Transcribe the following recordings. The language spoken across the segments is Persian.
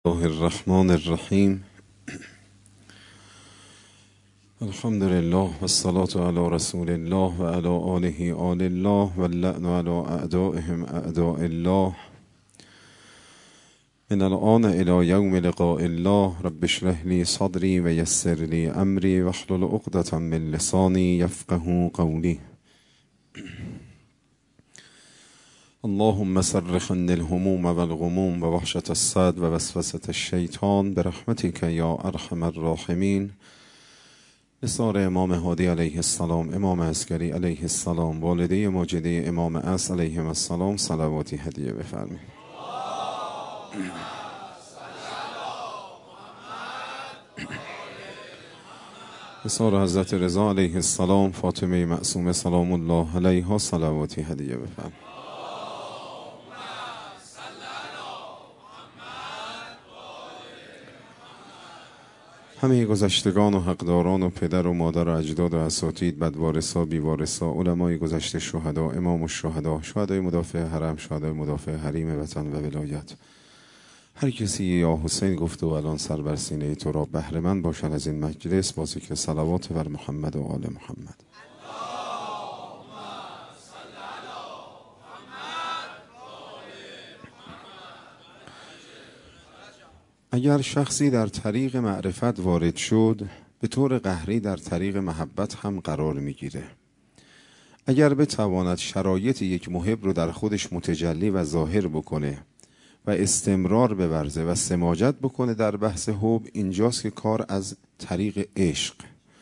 الله الرحمن الرحیم. الحمد لله والصلاة علی رسول الله و علی آله آل الله و اللعن علی اعدائهم اعداء الله. من الآن الى یوم لقاء الله. رب اشرح لی صدری و یسر لی امری واحلل عقدة من لسانی یفقهوا قولی. اللهم صرف عني الهموم والغموم ووحشة الصدر ووسوسة الشیطان برحمتك یا ارحم الراحمین. نثار امام هادی علیه السلام، امام عسکری علیه السلام، والده ماجده امام عصر علیهم السلام صلواتی هدیه بفرمایید. نثار حضرت رضا علیه السلام، فاطمه معصومه سلام الله علیها صلواتی هدیه بفرمایید. همه گذشتگان و حقداران و پدر و مادر و اجداد و اساتید، بدوارثا بیوارثا، علمای گذشته، شهدا، امام الشهدا، شهدای مدافع حرم، شهدای مدافع حریم وطن و ولایت، هر کسی یا حسین گفته و الان سر بر سینه تو را بهره مند باشد از این مجلس با ذکر صلوات بر محمد و آل محمد. اگر شخصی در طریق معرفت وارد شد، به طور قهری در طریق محبت هم قرار میگیره. اگر بتواند شرایط یک محب رو در خودش متجلی و ظاهر بکنه و استمرار بورزه و سماجت بکنه در بحث حب، اینجاست که کار از طریق عشق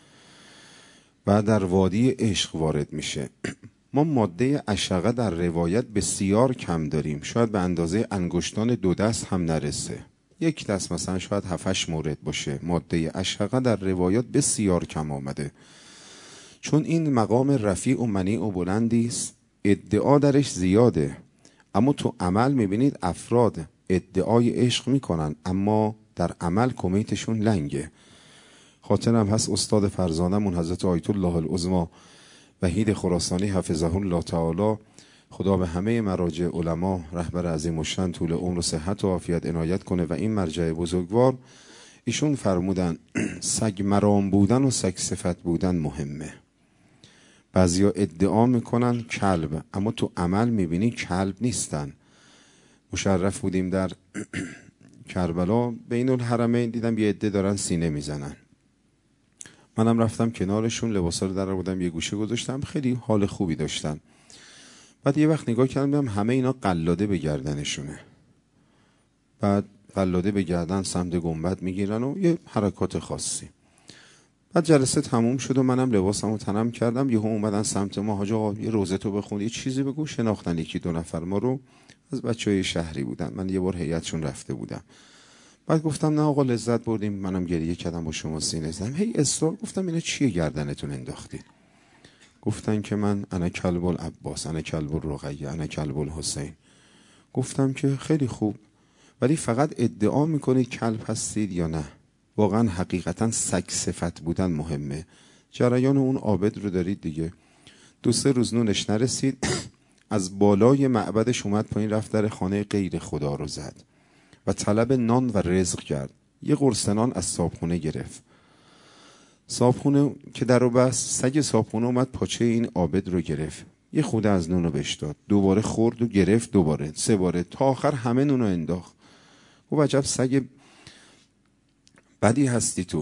و در وادی عشق وارد میشه. ما ماده عشقه در روایت بسیار کم داریم، شاید به اندازه انگشتان دو دست هم نرسه، یک دست مثلا شاید 7-8 مورد باشه. ماده عشقه در روایات بسیار کم آمده، چون این مقام رفیع و منیع و بلندی است، ادعا درش زیاده، اما تو عمل میبینید افراد ادعای عشق میکنن اما در عمل کمیتشون لنگه. خاطرم هست استاد فرزانمون حضرت آیت الله العظمی وحید خراسانی حفظه الله تعالی، خدا به همه مراجع علما رهبر عظیم الشأن طول عمر و صحت و عافیت عنایت کنه و این مرجع بزرگوار، ایشون فرمودن سگ مرام بودن و سگ صفت بودن مهمه. بعضیا ادعا میکنن کلب، اما تو عمل میبینی کلب نیستن. مشرف بودیم در کربلا، بین الحرمین دیدم یه عده دارن سینه میزنن، منم رفتم کنارشون، لباسا رو در بودم یه گوشه گذاشتم، خیلی حال خوبی داشتن. بعد یه وقت نگاه کردم همه اینا قلاده به گردنشونه، بعد قلاده به گردن سمت گنبد میگیرن و یه حرکات خاصی. بعد جلسه تموم شد و منم لباسمو تنم کردم، یهو اومدن سمت ما، حاج آقا یه روزتو بخون، یه چیزی بگو. شناختن یکی دو نفر ما رو، از بچهای شهری بودن، من یه بار هیئتشون رفته بودم. بعد گفتم نه آقا لذت بردیم، منم گریه کردم با شما سینه زدم. هی اصرار، گفتم اینا چیه گردنتون انداختید؟ گفتن که من انا کلب العباس، انا کلب الرقیه، انا کلب الحسین. گفتم که خیلی خوب، ولی فقط ادعا میکنید کلب هستید یا نه؟ واقعا حقیقتا سگ صفت بودن مهمه. جریان اون عابد رو دارید دیگه، 2-3 روز نونش نرسید از بالای معبدش اومد پایین، رفت در خانه غیر خدا رو زد و طلب نان و رزق کرد. یه قرص نان از صابخونه گرفت، صابخونه که در رو بست، سگ صابخونه اومد پاچه این عابد رو گرفت، یه خوده از نون رو بهش داد، دوباره خورد و گرفت، دوباره 3 باره، تا آخر همه نون رو انداخت. او عجب سگ بدی هستی تو،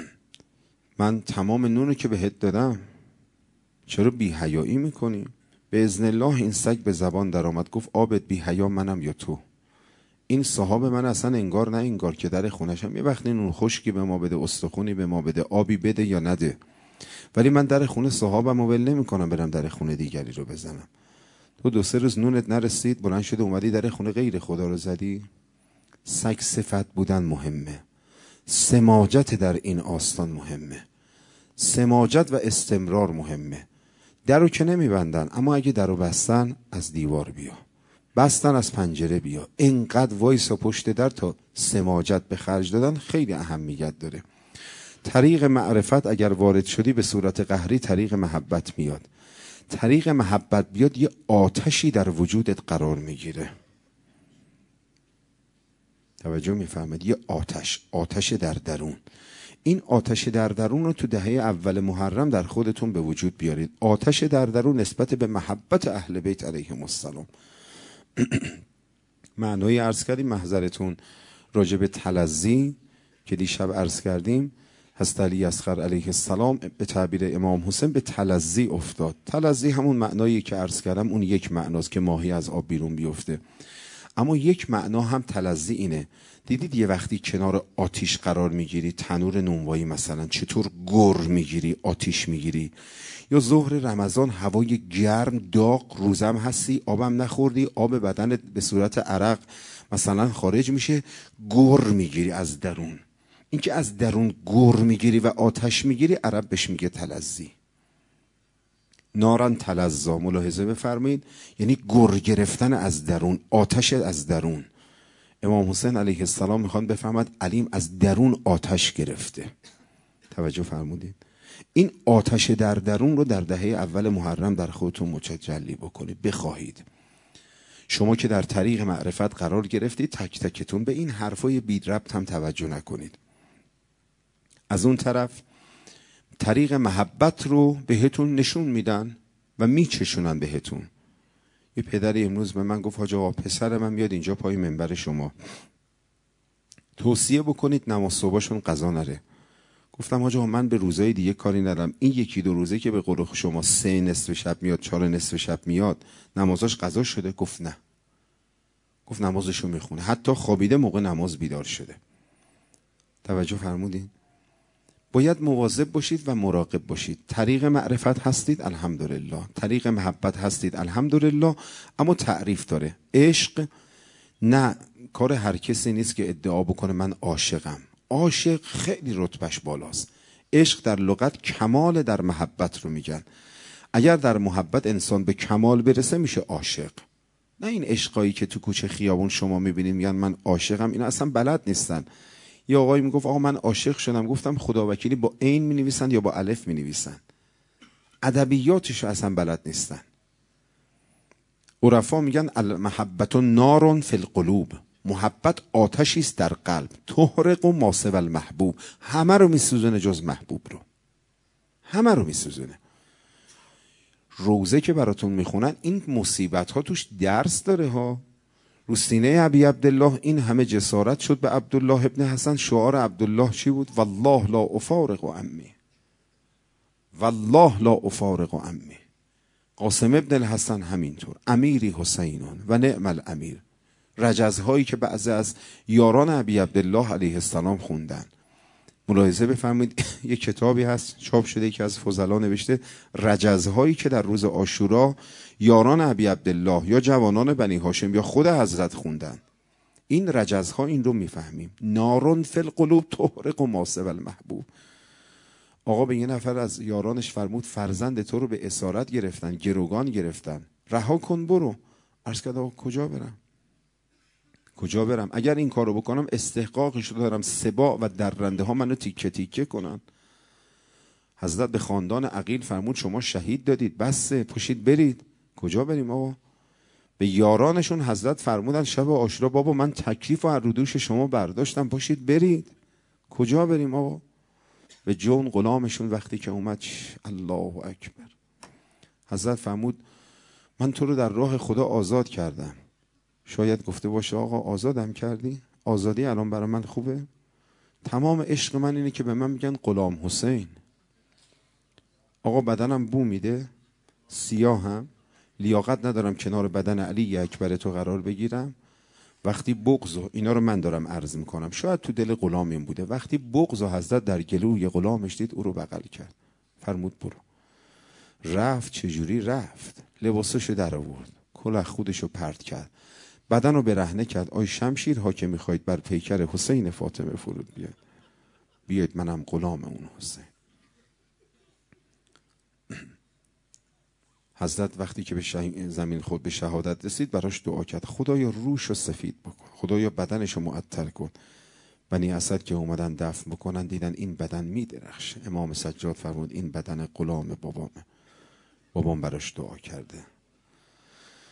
من تمام نون رو که بهت دادم، چرا بی حیایی میکنی؟ به اذن الله این سگ به زبان در آمد، گفت عابد بی حیا منم یا تو؟ این صاحب من اصلا انگار نه انگار که در خونشم، یه وقتی نون خشکی به ما بده، استخونی به ما بده، آبی بده یا نده، ولی من در خونه صاحبم رو ول نمی‌کنم برم در خونه دیگری رو بزنم. تو 2-3 روز نونت نرسید، بلند شده اومدی در خونه غیر خدا رو زدی. سگ صفت بودن مهمه، سماجت در این آستان مهمه، سماجت و استمرار مهمه. درو که نمیبندن، اما اگه درو بستن از دیوار بیا، بستن از پنجره بیا، اینقدر وایسا پشت در تا سماجت به خرج دادن خیلی اهمیت داره. طریق معرفت اگر وارد شدی به صورت قهری طریق محبت میاد، طریق محبت بیاد یه آتشی در وجودت قرار میگیره. توجه میفرمایید؟ یه آتش در درون. این آتش در درون رو تو دهه اول محرم در خودتون به وجود بیارید. آتش در درون نسبت به محبت اهل بیت علیهم السلام. معنای عرض کردیم محضرتون راجع به تلظی که دیشب عرض کردیم، حضرت علی اصغر علیه السلام به تعبیر امام حسین به تلظی افتاد. تلظی همون معنایی که عرض کردم، اون یک معناست که ماهی از آب بیرون بیفته. اما یک معنا هم تلظی اینه. دیدید یه وقتی کنار آتیش قرار میگیری، تنور نونوایی مثلا، چطور گر میگیری، آتیش میگیری؟ یا ظهر رمضان هوای گرم داغ، روزم هستی، آبم نخوردی، آب بدنت به صورت عرق مثلا خارج میشه، گر میگیری از درون. این که از درون گر میگیری و آتش میگیری، عرب بهش میگه تلظی. نارن تلظا، ملاحظه بفرمایید، یعنی گر گرفتن از درون، آتش از درون. امام حسین علیه السلام میخوان بفهمد علیم از درون آتش گرفته. توجه فرمودید؟ این آتش در درون رو در دهه اول محرم در خودتون متجلی بکنید، بخواهید. شما که در طریق معرفت قرار گرفتید، تک تکتون به این حرفای بی ربط هم توجه نکنید. از اون طرف طریق محبت رو بهتون نشون میدن و میچشونن بهتون. یه پدری امروز به من گفت حاج آقا پسر من میاد اینجا پای منبر شما، توصیه بکنید نماز صبحشون قضا نره. گفتم حاج آقا من به روزای دیگه کاری ندارم، این یکی دو روزه که به قول شما 3 نصف شب میاد 4 نصف شب میاد نمازاش قضا شده؟ گفت نه. گفت نمازشو میخونه، حتی خوابیده موقع نماز بیدار شده. توجه فرمودین؟ باید مواظب باشید و مراقب باشید. طریق معرفت هستید الحمدلله، طریق محبت هستید الحمدلله، اما تعریف داره. عشق نه کار هر کسی نیست که ادعا بکنه من عاشقم. عاشق خیلی رتبهش بالاست. عشق در لغت کمال در محبت رو میگن. اگر در محبت انسان به کمال برسه میشه عاشق. نه این عشقایی که تو کوچه خیابون شما میبینید میگن من عاشقم، اینا اصلا بلد نیستن. یه آقایی میگفت آقا من عاشق شدم. گفتم خدا وکیلی با عین مینویسن یا با الف مینویسن؟ ادبیاتش اصلا بلد نیستن. عرفا میگن المحبت نار فی القلوب، محبت آتشی است در قلب، تحرق ما سوی المحبوب، همه رو میسوزونه جز محبوب رو، همه رو میسوزونه. روزه که براتون میخونن این مصیبت ها توش درس داره ها. رو سینه ابی عبدالله این همه جسارت شد به عبدالله ابن حسن. شعار عبدالله چی بود؟ والله لا افارق عمی، والله لا افارق عمی. قاسم ابن الحسن همینطور، امیری حسینون و نعم الامیر. رجزهایی که بعضی از یاران ابی عبدالله علیه السلام خوندن. ملاحظه بفرمایید یک کتابی هست چاپ شده که از فضلا نوشته رجزهایی که در روز عاشورا یاران ابی عبدالله یا جوانان بنی هاشم یا خود حضرت خوندن. این رجزها این رو میفهمیم. نارون فی القلوب تحرق ما سوی المحبوب. آقا به یه نفر از یارانش فرمود فرزند تو رو به اسارت گرفتن، گروگان گرفتن، رها کن برو. عرض کرد آقا کجا برم؟ کجا برم؟ اگر این کارو بکنم استحقاقش رو دارم، سباع و درنده ها منو تیکه تیکه کنن. حضرت به خاندان عقیل فرمود شما شهید دادید، بسه پوشید برید. کجا بریم آقا؟ به یارانشون حضرت فرمودن شب عاشورا بابا من تکلیف و از رو دوش شما برداشتم، پوشید برید. کجا بریم آقا؟ به جون غلامشون وقتی که اومد الله اکبر، حضرت فرمود من تو رو در راه خدا آزاد کردم. شاید گفته باشه آقا آزادم کردی؟ آزادی الان برای من خوبه؟ تمام عشق من اینه که به من میگن غلام حسین. آقا بدنم بو میده، سیاهم، لیاقت ندارم کنار بدن علی اکبر تو قرار بگیرم. وقتی بغض و اینا رو من دارم عرض میکنم، شاید تو دل غلام این بوده. وقتی بغض و حضرت در گلوی غلامش دید او رو بغل کرد، فرمود برو. رفت. چجوری رفت؟ لباسشو در آورد، کلاه خودشو پرت کرد، بدن رو برهنه کرد. آی شمشیرها که میخواید بر پیکر حسین فاطمه فرود بیاد، بیاید منم غلام اون حسین. حضرت وقتی که به زمین خود به شهادت رسید براش دعا کرد خدایا روش رو سفید بکن، خدایا بدنش رو معطر کن. بنی اسد که اومدن دفن بکنن دیدن این بدن میدرخشه. امام سجاد فرمود این بدن غلام بابامه، بابام براش دعا کرده.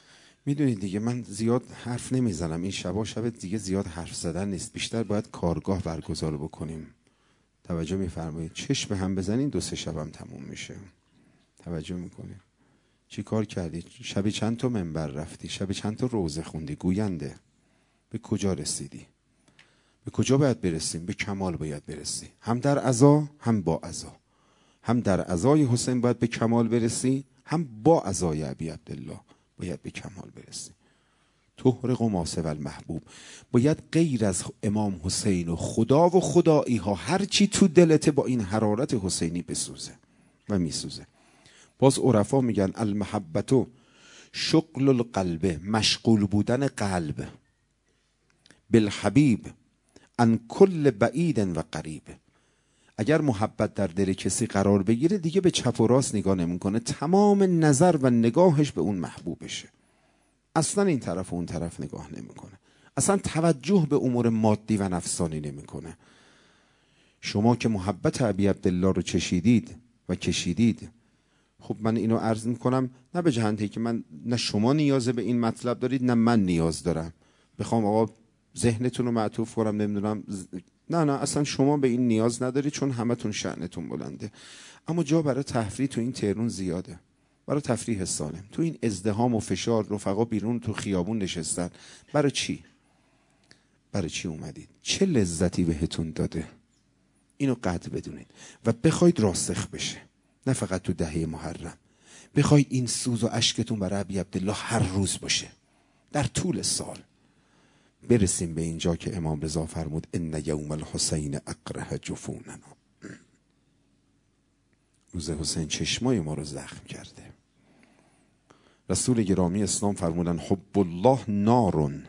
میدونید دیگه من زیاد حرف نمیزنم، این شب دیگه زیاد حرف زدن نیست، بیشتر باید کارگاه برگزار بکنیم. توجه میفرمایید؟ چشم به هم بزنین 2-3 شبم تموم میشه. توجه میکنید؟ چی کار کردی؟ شبی چند تا منبر رفتی؟ شبی چند تا روزه خوندی؟ گوینده به کجا رسیدی؟ به کجا باید برسیم؟ به کمال باید برسی، هم در عزا هم با عزا. هم در عزای حسین باید به کمال برسی، هم با عزای ابی عبدالله باید به کمال برسی. تحرق ماسه و المحبوب، باید غیر از امام حسین و خدا و خدایی ها هر چی تو دلته با این حرارت حسینی بسوزه و میسوزه. باز عرفا میگن المحبتو شغل القلب، مشغول بودن قلب، بالحبیب ان کل بعید و قریب. اگر محبت در دل کسی قرار بگیره دیگه به چپ و راست نگاه نمیکنه، تمام نظر و نگاهش به اون محبوبشه، اصلا این طرف و اون طرف نگاه نمیکنه، اصلا توجه به امور مادی و نفسانی نمیکنه. شما که محبت ابی عبدالله رو چشیدید و کشیدید، خب من اینو عرض میکنم نه به جهنده که من نه شما نیاز به این مطلب دارید نه من نیاز دارم بخوام آقا ذهنتون رو معطوف کنم نمیدونم، نه اصلا شما به این نیاز ندارید چون همتون شأنتون بلنده. اما جا برای تفریح تو این تهرون زیاده، برای تفریح سالم. تو این ازدحام و فشار رفقا بیرون تو خیابون نشستن، برای چی؟ برای چی اومدید؟ چه لذتی بهتون داده؟ اینو قطع بدونید و بخواید راسخ بشه، نه فقط تو دهه محرم. بخواید این سوز و اشکتون برای ابی عبدالله هر روز باشه، در طول سال. برسیم به اینجا که امام رضا فرمود ان یوم الحسین اقرح جفوننا، روز حسین چشمای ما رو زخم کرده. رسول گرامی اسلام فرمودن حب الله نارون،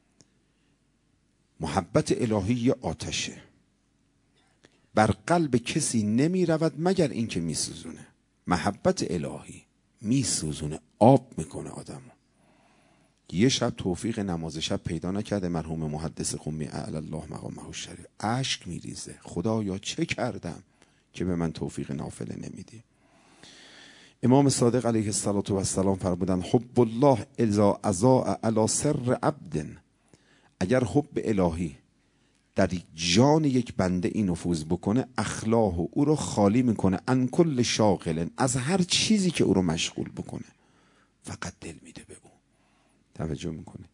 محبت الهی آتشه، بر قلب کسی نمی رود مگر این که می سوزونه. محبت الهی می سوزونه، آب میکنه آدمو. یه شب توفیق نماز شب پیدا نکرده مرحوم محدث قمی اعلی الله مقامه الشریف، اشک میریزه، خدایا چه کردم که به من توفیق نافله نمیدی. امام صادق علیه السلام فرمودن حب الله اذا اضاء علی سر عبد، اگر حب الهی در جان یک بنده این نفوذ بکنه، اخلاق او رو خالی میکنه، ان کل شاغل، از هر چیزی که او رو مشغول بکنه، فقط دل میده به او. توجه میکنه؟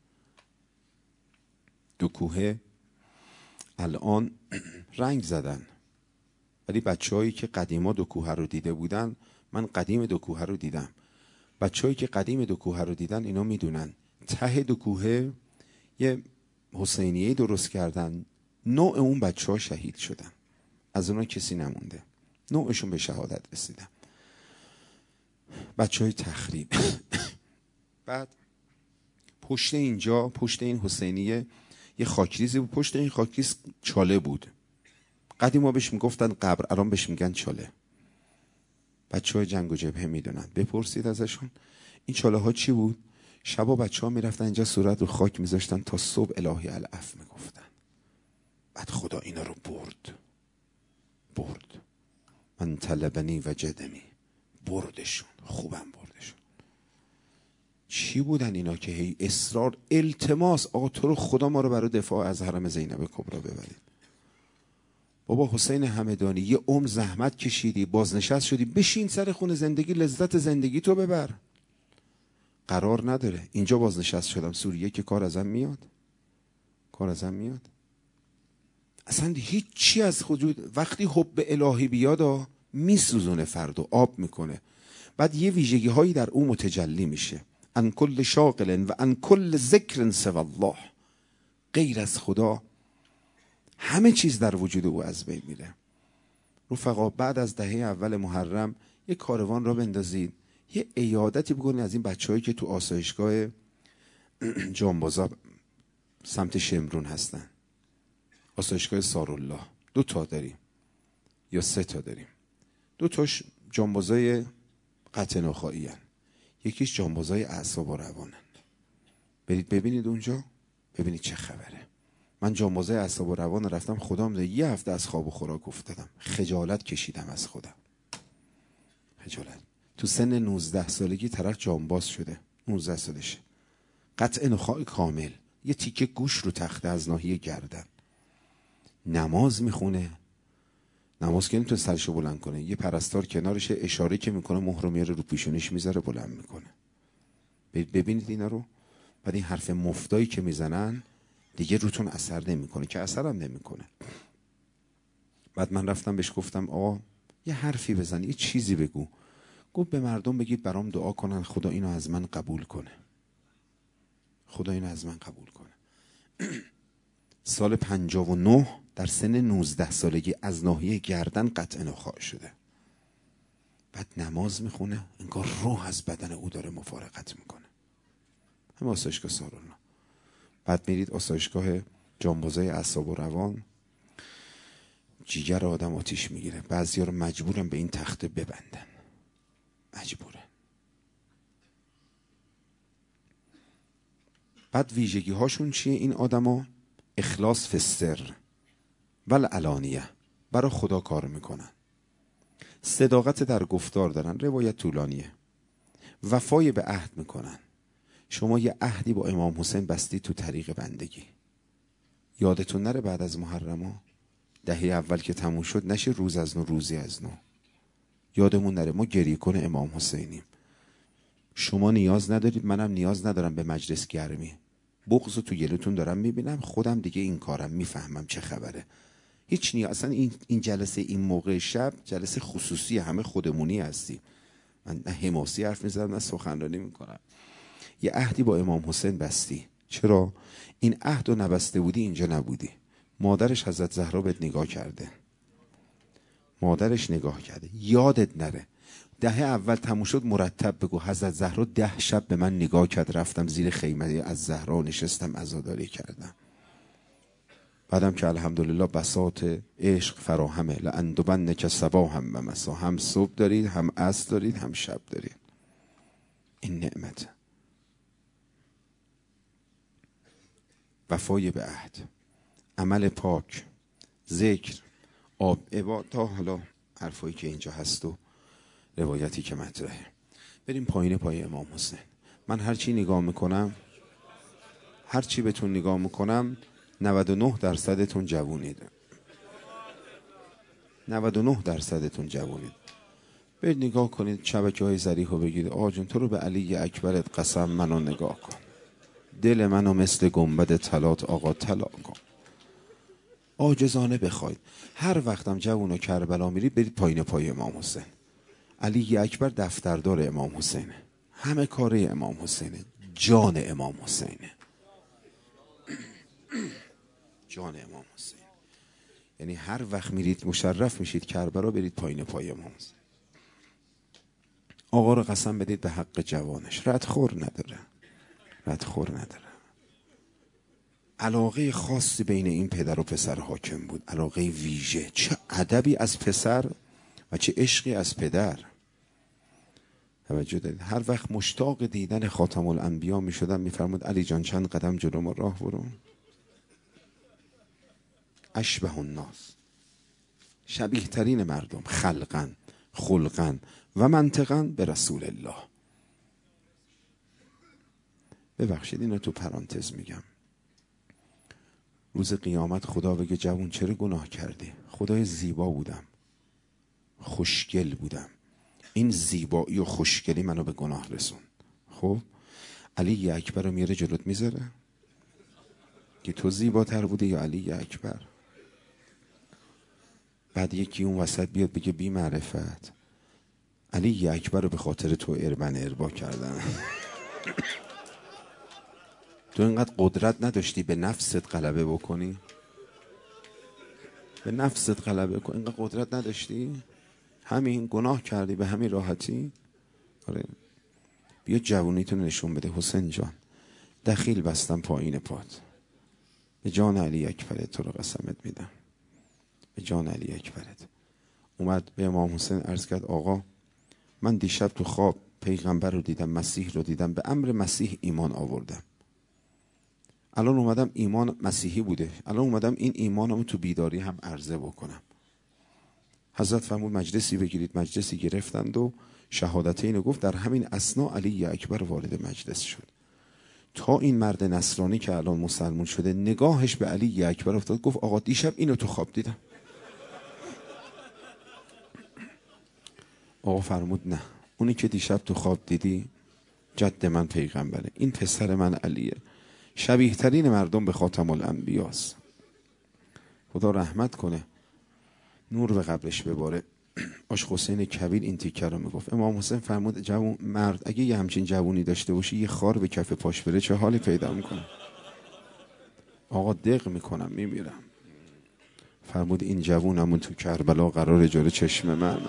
دو کوهه الان رنگ زدن، ولی بچه‌هایی که قدیما دو کوهه رو دیده بودن، من قدیم دو کوهه رو دیدم، بچه‌هایی که قدیم دو کوهه رو دیدن اینا میدونن ته دو کوهه یه حسینیه درست کردن، نوع اون بچه‌ها شهید شدن، از اونها کسی نمونده، نوعشون به شهادت رسیدن، بچه‌های تخریب. بعد پشت اینجا، پشت این حسینیه یه خاکریزی بود، پشت این خاکریز چاله بود، قدیما بهش میگفتن قبر، الان بهش میگن چاله. بچه‌های جنگ و جبهه میدونن، بپرسید ازشون این چاله ها چی بود. شبا بچه‌ها میرفتن اینجا صورت رو خاک میذاشتن تا صبح الهی العفو میگفتن. بعد خدا اینا رو برد من طلبنی و جدنی، بردشون، خوبم بردشون. چی بودن اینا که هی اصرار التماس، آقا تو رو خدا ما رو برای دفاع از حرم زینب کبرا ببرید. بابا حسین همدانی یه عمر زحمت کشیدی، بازنشست شدی، بشین سر خون زندگی، لذت زندگی تو ببر. قرار نداره اینجا بازنشست شدم سوریه که کار ازم میاد، کار ازم میاد. اصلا هیچی از وجود، وقتی حب الهی بیاد میسوزونه فردو، آب میکنه. بعد یه ویژگی هایی در اون متجلی میشه، ان کل شاغل و ان کل ذکر سوی الله، غیر از خدا همه چیز در وجود او از بین میره. رفقا بعد از دهه اول محرم یه کاروان را بندازید، یه عیادتی بکنید از این بچه‌هایی که تو آسایشگاه جانبازا سمت شمرون هستن، آسایشگاه سارالله 2 تا داریم یا 3 تا داریم، 2 تاش جانبازای قطع نخاعی هن، یکیش جانبازای اعصاب و روانن. برید ببینید اونجا، ببینید چه خبره. من جانبازای اعصاب و روان رفتم، خدا می‌دونه یه هفته از خواب و خوراک افتادم، خجالت کشیدم از خودم، خجالت. تو سن 19 سالگی طرف جانباز شده، 19 سالشه، قطع نخاع کامل، یه تیکه گوش رو تخته از ناحیه گردن. نماز میخونه، نماز که نمیتونه سرشو بلند کنه، یه پرستار کنارش اشاره که میکنه مهر رو میاره رو پیشونیش میذاره بلند میکنه. ببینید اینا رو. بعد این حرف مفتایی که میزنن دیگه روتون اثر نمیکنه، که اثرم نمیکنه. بعد من رفتم بهش گفتم آقا یه حرفی بزن، یه چیزی بگو. گفت به مردم بگید برام دعا کنن خدا اینو از من قبول کنه، خدا اینو از من قبول کنه. سال 59 در سن 19 سالگی از ناحیه گردن قطع نخاع شده. بعد نماز میخونه، انگار روح از بدن او داره مفارقت میکنه. هم آسایشگاه سارونا. بعد میرید آسایشگاه جانبازای اعصاب و روان، جیگر آدم آتیش میگیره. بعضیا رو مجبورن به این تخته ببندن، مجبورن. بعد ویژگی هاشون چیه این آدما؟ اخلاص فستر ول علانیه، برای خدا کار میکنن. صداقت در گفتار دارن، روایت طولانیه. وفای به عهد میکنن. شما یه عهدی با امام حسین بستی تو طریق بندگی. یادتون نره بعد از محرما دهه اول که تموم شد نشه روز از نو روزی از نو. یادمون نره ما گریه کن امام حسینیم. شما نیاز ندارید، منم نیاز ندارم به مجلس گرمی. بغض تو گلوتون دارم میبینم، خودم دیگه این کارم، میفهمم چه خبره. هیچ نیاز. اصلا این جلسه این موقع شب جلسه خصوصی، همه خودمونی هستیم. من نه حماسی حرف میزنم نه سخنرانی میکنم. یه عهدی با امام حسین بستی. چرا؟ این عهد رو نبسته بودی اینجا نبودی. مادرش حضرت زهرا بهت نگاه کرده، مادرش نگاه کرده. یادت نره دهه اول تموم شد مرتب بگو حضرت زهرا 10 شب به من نگاه کرد، رفتم زیر خیمه از زهرا نشستم عزاداری کردم. بعدم که الحمدلله بساط عشق فراهمه. لأندبنک صباحا و مسا، هم صبح دارید، هم عصر دارید، هم شب دارید. این نعمت. وفای به عهد، عمل پاک، ذکر، آب، عبادت، تا حالا حرفایی که اینجا هست و روایتی که مطرحه. بریم پایین پای امام حسین. من هرچی نگاه میکنم، هرچی بهتون نگاه میکنم 99% جوونید. 99% جوونید. برید نگاه کنید شبکه‌های ذریح رو بگید آقا جون تو رو به علی اکبرت قسم منو نگاه کن، دل منو مثل گنبد طلات آقا طلا کن. عاجزانه بخواید. هر وقتم جوون و کربلا میرید برید پایین پای امام حسین. علی اکبر دفتردار امام حسینه، همه کاره امام حسینه، جان امام حسینه، جان امام حسین. یعنی هر وقت میرید مشرف میشید کربلا برید پایین پای امام حسین. آقا رو قسم بدید به حق جوانش، ردخور نداره، ردخور نداره. علاقه خاصی بین این پدر و پسر حاکم بود، علاقه ویژه. چه ادبی از پسر و چه عشقی از پدر. توجه دارید؟ هر وقت مشتاق دیدن خاتم الانبیا می شدم می فرمود علی جان چند قدم جلو ما راه برو. اشبه الناس، شبیه ترین مردم، خلقا خلقا و منطقا به رسول الله. ببخشید اینو تو پرانتز میگم. روز قیامت خدا بگه جوون چرا گناه کردی؟ خدای زیبا بودم، خوشگل بودم، این زیبایی و خوشگلی منو به گناه رسون. خب علی اکبر رو میاره جلوت میذاره که تو زیباتر بودی یا علی اکبر؟ بعد یکی اون وسط بیاد بگه بی معرفت علی اکبر رو به خاطر تو اربا کردن. تو اینقدر قدرت نداشتی به نفست غلبه بکنی؟ به نفست غلبه کن، اینقدر قدرت نداشتی؟ همین گناه کردی به همین راحتی؟ آره. بیا جوونیتون نشون بده حسین جان. دخیل بستم پایین پات. به جان علی اکبرت تو رو قسمت میدم، به جان علی اکبرت. اومد به امام حسین عرض کرد آقا من دیشب تو خواب پیغمبر رو دیدم، مسیح رو دیدم، به امر مسیح ایمان آوردم. الان اومدم ایمان مسیحی بوده، الان اومدم این ایمانمو تو بیداری هم عرضه بکنم. حضرت فرمود مجلسی بگیرید. مجلسی گرفتند و شهادتین گفت. در همین اثنا علی اکبر وارد مجلس شد. تا این مرد نصرانی که الان مسلمان شده نگاهش به علی اکبر افتاد، گفت آقا دیشب اینو تو خواب دیدم. آقا فرمود نه، اونی که دیشب تو خواب دیدی جد من پیغمبره، این پسر من علیه، شبیه ترین مردم به خاتم الانبیاست، خدا رحمت کنه، نور به قبرش بباره. آش حسین کبیر این تیکه رو میگفت. امام حسین فرمود جوون مرد اگه یه همچین جوونی داشته باشی یه خار به کف پاش بره چه حالی پیدا میکنه؟ آقا دق میکنم میمیرم. فرمود این جوونمون تو کربلا قرار جلوی چشم من.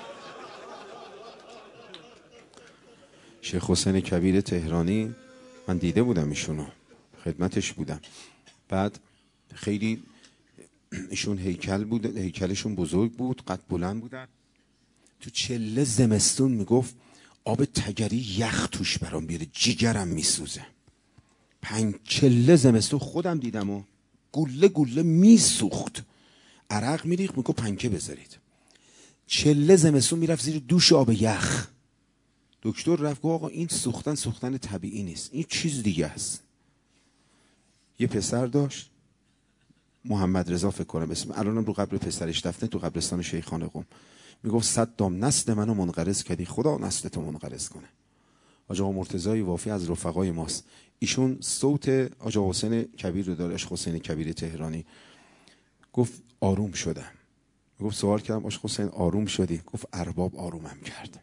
شیخ حسین کبیر تهرانی من دیده بودم ایشونو، خدمتش بودم. بعد خیلی ایشون هیکل بود، هیکلشون بزرگ بود، قد بلند بودن. تو چله زمستون میگفت آب تگری یخ توش برام بیاره جیگرم میسوزه. 5 چله زمستون خودم دیدم و گله گله میسوخت، عرق میریخت، میگفت پنکه بذارید. چله زمستون میرفت زیر دوش آب یخ. دکتر رفت گفت آقا این سوختن طبیعی نیست، این چیز دیگه است. یه پسر داشت محمد رضا فکر کنم اسم، الانم رو قبر پسرش دفنه تو قبرستان شیخان قم. میگفت 100 دام نسل منو منقرض کردی، خدا نسلتو منقرض کنه. آقا مرتضی وافی از رفقای ماست، ایشون صوت آقا حسین کبیر رو داره، حسین کبیر تهرانی. گفت آروم شدم. گفت سوال کردم آقا حسین آروم شدی؟ گفت ارباب آرومم کرد.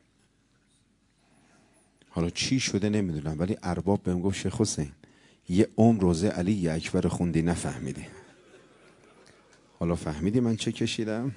حالا چی شده نمیدونم، ولی ارباب بهم گفت شیخ حسین یه عمر روزه علی اکبر خوندی نفهمیدی. حالا فهمیدی من چه کشیدم؟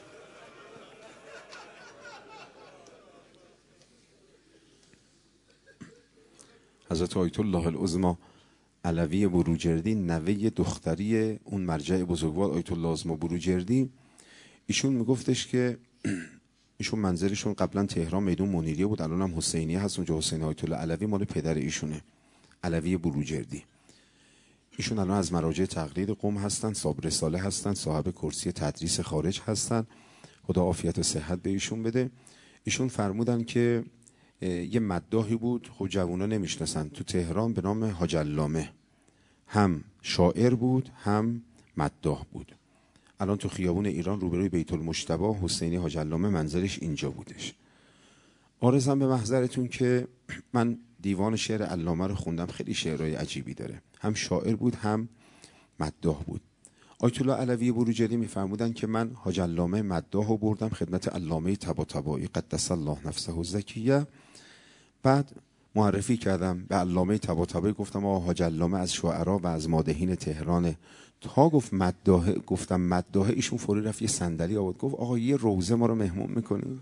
حضرت آیت الله العظما علوی بروجردی، نوه دختری اون مرجع بزرگوار آیت الله العظما بروجردی، ایشون میگفتش که ایشون منزلشون قبلا تهران میدون منیریه بود، الان هم حسینیه هست اونجا. حسین آیت الله علوی مال پدر ایشونه، علوی بروجردی. ایشون الان از مراجع تقلید قم هستن، صاحب رساله هستن، صاحب کرسی تدریس خارج هستن، خدا عافیت و صحت به ایشون بده. ایشون فرمودن که یه مداحی بود، خب جوونا نمیشناسن، تو تهران به نام حاج علامه، هم شاعر بود هم مداح بود. الان تو خیابون ایران روبروی بیت المجتبی حسینی حاج علامه منزلش اینجا بودش. عارضم به محضرتون که من دیوان شعر علامه رو خوندم، خیلی شعرهای عجیبی داره، هم شاعر بود هم مداح بود. آیت الله علوی بروجردی میفرمودن که من حاج علامه مداح رو بردم خدمت علامه طباطبایی قدس الله نفسه الزکیه. بعد معرفی کردم به علامه طباطبایی، گفتم آقا حاج علامه از شعرا و از مادحین تهرانه. تا گفت مداح، گفتم مداح، ایشون فوری رفت یه صندلی آورد، گفت آقا یه روزه ما رو مهمون میکنی؟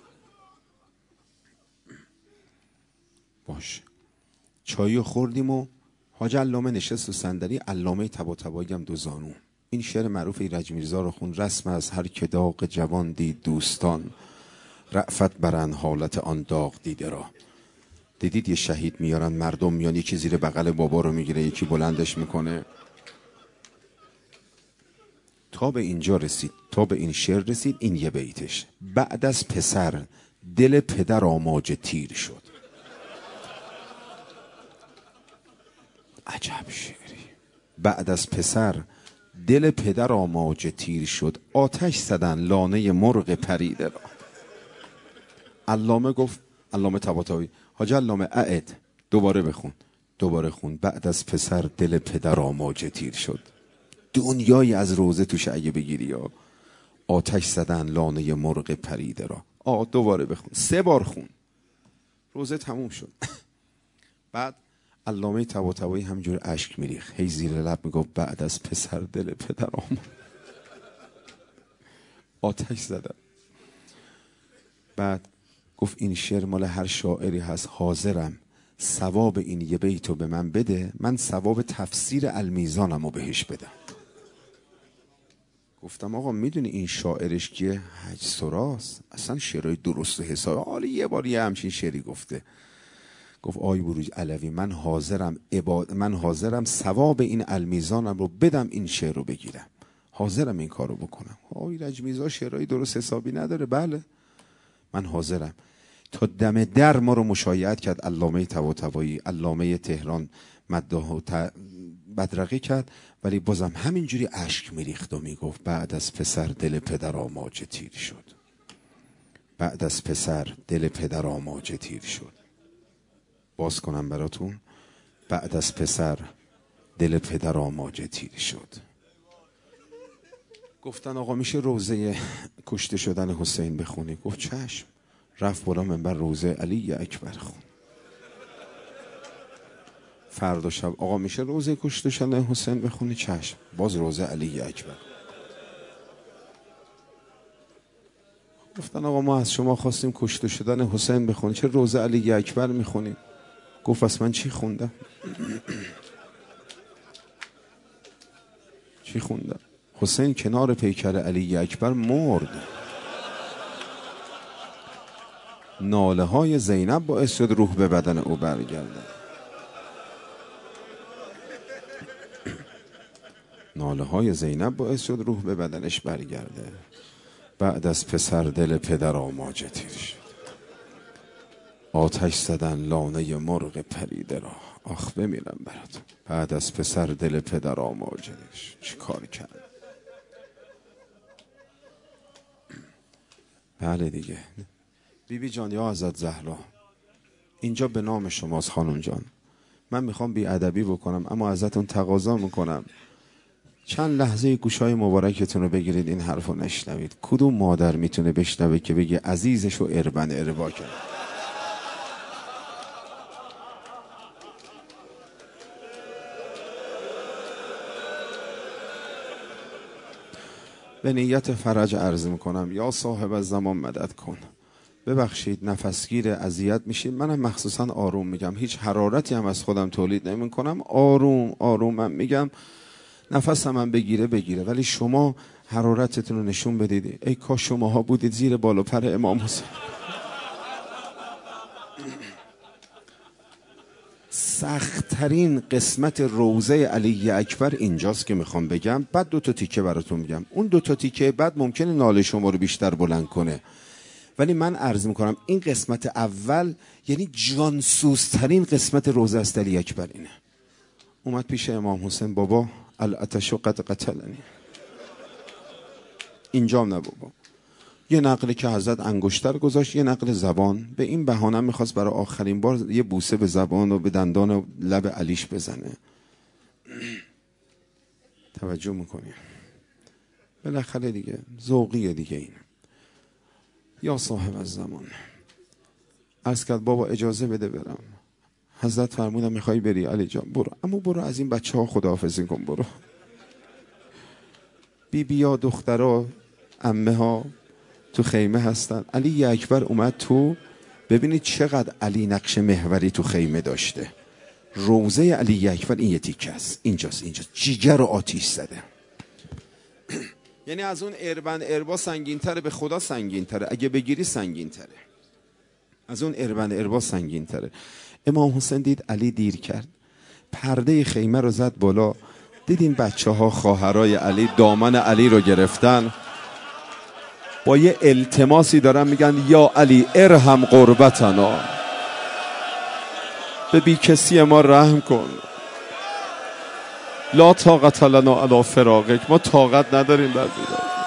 باش. چایی خوردیم و حاج علامه نشست تو صندلی، علامه طباطبایی هم 2 زانو. این شعر معروف ایرج میرزا رو خون: رسم از هر که داغ جوان دید دوستان، رأفت برن حالت آن داغ دیده را. دیدید یه شهید میارن، مردم میان یکی زیر بغل بابا رو میگیره، یکی بلندش میکنه. تا به اینجا رسید، تا به این شعر رسید. این یه بیتش: بعد از پسر دل پدر آماج تیر شد. عجب شعری. بعد از پسر دل پدر آماج تیر شد، آتش زدن لانه مرغ پریده را. علامه گفت، علامه طباطبایی، حاج علامه اعد، دوباره بخون. دوباره خون: بعد از پسر دل پدر آماج تیر شد. دنیایی از روزه توش اگه بگیری یا آتش زدن لانه مرغ پریده را. دوباره بخون. 3 بار خون. روزه تموم شد. بعد علامه طباطبایی همجور اشک میریخت، هی زیر لب میگفت بعد از پسر دل پدر آماج آتش زدن. بعد گفت این شعر مال هر شاعری هست، حاضرم ثواب این یه بیتو به من بده، من ثواب تفسیر المیزانمو بهش بدم. گفتم آقا میدونی این شاعرش کیه؟ حج سراست، اصلا شعرهای درست و حساب. حالا یه بار یه همچین شعری گفته. گفت آی بروج علوی، من حاضرم ثواب این المیزانم رو بدم، این شعر رو بگیرم، حاضرم این کارو بکنم. آی رج میرزا شعرهای درست حسابی نداره؟ بله من حاضرم. تا دم در ما رو مشایعت کرد. علامه طباطبایی، علامه تهران مداح بدرقه کرد، ولی بازم همینجوری اشک میریخت و میگفت بعد از پسر دل پدر آماج تیر شد. بعد از پسر دل پدر آماج تیر شد. باز کنم براتون. بعد از پسر دل پدر آماج تیر شد. گفتن آقا میشه روزه کشته شدن حسین بخونی؟ گفت چشم. رفت بالا منبر روزه علی اکبر خون. فردا شب آقا میشه روزه کشته شدن حسین بخونی؟ چشم. باز روزه علی اکبر. گفتن آقا ما از شما خواستیم کشته شدن حسین بخونی، چه روزه علی اکبر میخونی؟ گفت از من چی خوندم؟ چی خوندم؟ حسین کنار پیکر علی اکبر مرد. ناله های زینب باعث شد روح به بدن او برگرده. ناله های زینب باعث شد روح به بدنش برگرده. بعد از پسر دل پدر آماج تیر شد. آتش زدن لانه مرغ پریده را، آخ بمیرم برات. بعد از پسر دل پدر آماج تیر شد. چی کار کرد؟ بله دیگه. بیبی جان یا حضرت زهرا، اینجا به نام شماست خانم جان. من میخوام بی‌ادبی بکنم اما ازتون تقاضا میکنم چند لحظه گوشای مبارکتون رو بگیرید این حرف رو نشنوید. کدوم مادر میتونه بشنوه که بگه عزیزش رو اربن اربا کرد؟ به نیت فرج عرض میکنم یا صاحب الزمان مدد کن. ببخشید نفسگیر اذیت میشید. منم مخصوصا آروم میگم، هیچ حرارتی هم از خودم تولید نمی کنم. آروم آروم من میگم، نفسم هم بگیره، ولی شما حرارتتون رو نشون بدید. ای کاش شماها بودید زیر بال و پر امام حسین. سخت‌ترین قسمت روضه علی اکبر اینجاست که میخوام بگم. بعد 2 تا تیکه براتون میگم. اون 2 تا تیکه بعد ممکنه ناله شما رو بیشتر بلند کنه، ولی من عرض میکنم این قسمت اول یعنی جانسوزترین قسمت روضه است. علی اکبر اینه. اومد پیش امام حسین، بابا العطش قد قتلنی. اینجام نه بابا. یه نقلی که حضرت انگشتر گذاشت، یه نقل زبان. به این بهانه میخواست برای آخرین بار یه بوسه به زبان و به دندان و لب علیش بزنه. توجه میکنی؟ بالاخره دیگه ذوقیه دیگه این. یا صاحب الزمان، عرض کرد بابا اجازه بده برم. حضرت فرمودن میخوای بری علی جان برو، اما برو از این بچه ها خداحافظی کن، برو. بیبیا دخترها عمه ها تو خیمه هستن. علی اکبر اومد تو. ببینید چقدر علی نقش محوری تو خیمه داشته. روضه علی اکبر این یه تیکه است. اینجاست. جیگر رو آتیش زده. یعنی از اون اربن اربا سنگین تره، به خدا سنگین تره. اگه بگیری سنگین تره. از اون اربن اربا سنگین تره. امام حسین دید علی دیر کرد، پرده خیمه رو زد بالا. دیدین بچه ها خواهرای علی دامن علی رو گرفتن، با یه التماسی دارن میگن یا علی ارحم قربتنا، به بی کسی ما رحم کن. لا طاقت لنا علی فراقک، ما طاقت نداریم بر دیدار.